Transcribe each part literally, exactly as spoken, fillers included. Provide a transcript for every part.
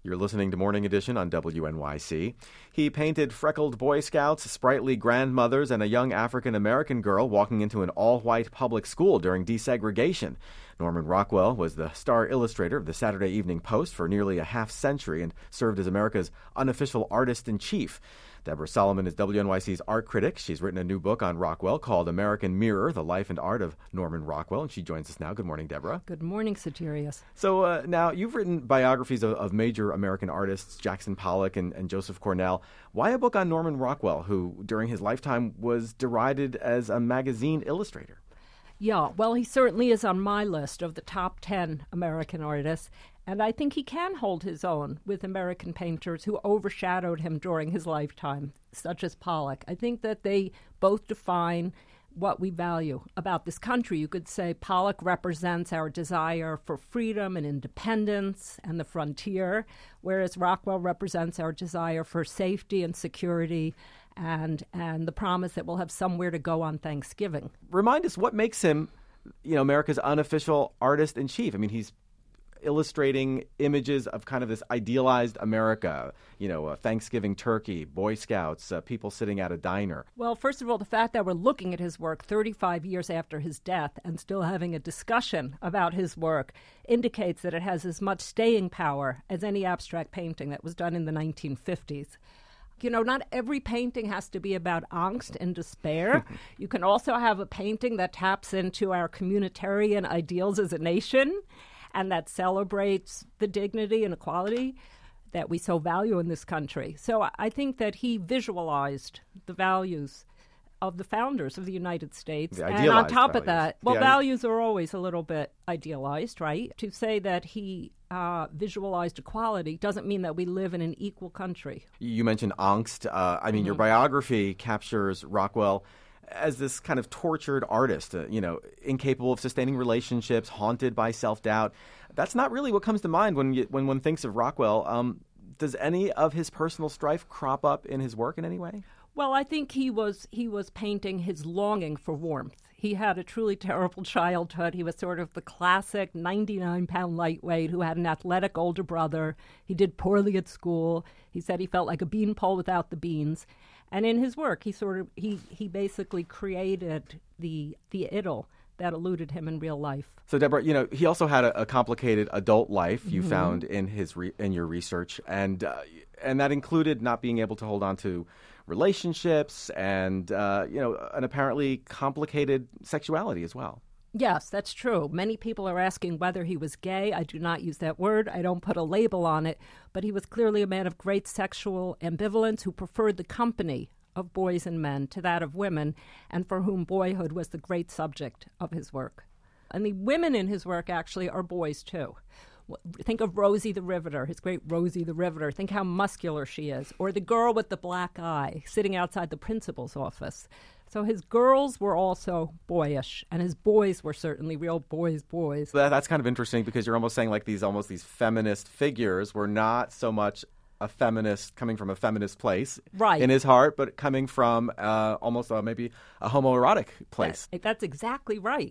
You're listening to Morning Edition on W N Y C. He painted freckled Boy Scouts, sprightly grandmothers, and a young African-American girl walking into an all-white public school during desegregation. Norman Rockwell was the star illustrator of the Saturday Evening Post for nearly a half-century and served as America's unofficial artist-in-chief. Deborah Solomon is W N Y C's art critic. She's written a new book on Rockwell called American Mirror, The Life and Art of Norman Rockwell, and she joins us now. Good morning, Deborah. Good morning, Soterios. So uh, now, you've written biographies of, of major American artists, Jackson Pollock and, and Joseph Cornell. Why a book on Norman Rockwell, who during his lifetime was derided as a magazine illustrator? Yeah, well, he certainly is on my list of the top ten American artists, and I think he can hold his own with American painters who overshadowed him during his lifetime, such as Pollock. I think that they both define what we value about this country. You could say Pollock represents our desire for freedom and independence and the frontier, whereas Rockwell represents our desire for safety and security and and the promise that we'll have somewhere to go on Thanksgiving. Remind us, what makes him, you know, America's unofficial artist-in-chief? I mean, he's illustrating images of kind of this idealized America, you know, a Thanksgiving turkey, Boy Scouts, uh, people sitting at a diner. Well, first of all, the fact that we're looking at his work thirty-five years after his death and still having a discussion about his work indicates that it has as much staying power as any abstract painting that was done in the nineteen fifties. You know, not every painting has to be about angst and despair. You can also have a painting that taps into our communitarian ideals as a nation and that celebrates the dignity and equality that we so value in this country. So I think that he visualized the values of the founders of the United States. The and on top values. of that, well, the values are always a little bit idealized, right? To say that he uh, visualized equality doesn't mean that we live in an equal country. You mentioned angst. Uh, I mean, Mm-hmm. your biography captures Rockwell as this kind of tortured artist, uh, you know, incapable of sustaining relationships, haunted by self-doubt. That's not really what comes to mind when you, when one thinks of Rockwell. Um, does any of his personal strife crop up in his work in any way? Well, I think he was he was painting his longing for warmth. He had a truly terrible childhood. He was sort of the classic ninety-nine pound lightweight who had an athletic older brother. He did poorly at school. He said he felt like a beanpole without the beans. And in his work, he sort of he, he basically created the the idyll that eluded him in real life. So, Deborah, you know, he also had a, a complicated adult life. You Mm-hmm. found in his re- in your research, and uh, and that included not being able to hold on to relationships and uh, you know, an apparently complicated sexuality as well. Yes, that's true. Many people are asking whether he was gay. I do not use that word. I don't put a label on it. But he was clearly a man of great sexual ambivalence who preferred the company of boys and men to that of women, and for whom boyhood was the great subject of his work. And the women in his work actually are boys, too. Think of Rosie the Riveter, his great Rosie the Riveter. Think how muscular she is. Or the girl with the black eye sitting outside the principal's office. So his girls were also boyish, and his boys were certainly real boys' boys. That, that's kind of interesting because you're almost saying like these almost these feminist figures were not so much a feminist coming from a feminist place right. in his heart, but coming from uh, almost uh, maybe a homoerotic place. That, that's exactly right.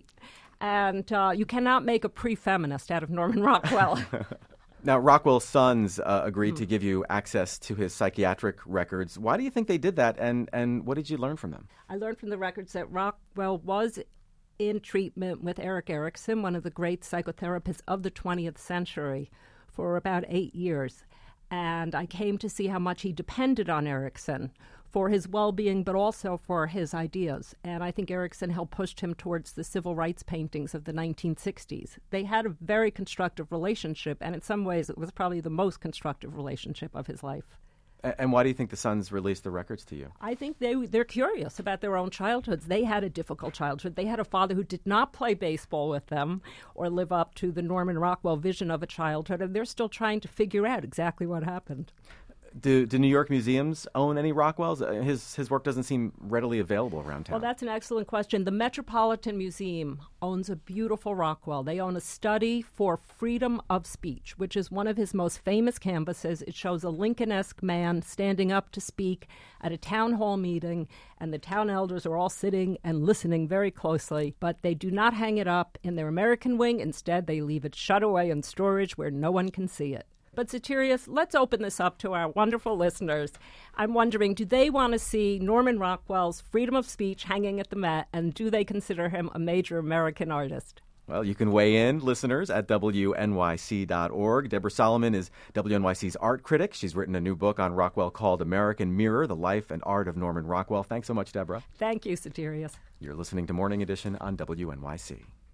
And uh, you cannot make a pre-feminist out of Norman Rockwell. Now, Rockwell's sons uh, agreed Mm. to give you access to his psychiatric records. Why do you think they did that, and, and what did you learn from them? I learned from the records that Rockwell was in treatment with Erik Erikson, one of the great psychotherapists of the twentieth century, for about eight years. And I came to see how much he depended on Erikson for his well-being, but also for his ideas. And I think Erikson helped push him towards the civil rights paintings of the nineteen sixties. They had a very constructive relationship, and in some ways it was probably the most constructive relationship of his life. And why do you think the sons released the records to you? I think they, they're curious about their own childhoods. They had a difficult childhood. They had a father who did not play baseball with them or live up to the Norman Rockwell vision of a childhood, and they're still trying to figure out exactly what happened. Do, do New York museums own any Rockwells? Uh, His his work doesn't seem readily available around town. Well, that's an excellent question. The Metropolitan Museum owns a beautiful Rockwell. They own a study for freedom of speech, which is one of his most famous canvases. It shows a Lincoln-esque man standing up to speak at a town hall meeting, and the town elders are all sitting and listening very closely. But they do not hang it up in their American wing. Instead, they leave it shut away in storage where no one can see it. But Sotirios, let's open this up to our wonderful listeners. I'm wondering, do they want to see Norman Rockwell's freedom of speech hanging at the Met, and do they consider him a major American artist? Well, you can weigh in, listeners, at W N Y C dot org. Deborah Solomon is W N Y C's art critic. She's written a new book on Rockwell called American Mirror, The Life and Art of Norman Rockwell. Thanks so much, Deborah. Thank you, Sotirios. You're listening to Morning Edition on W N Y C.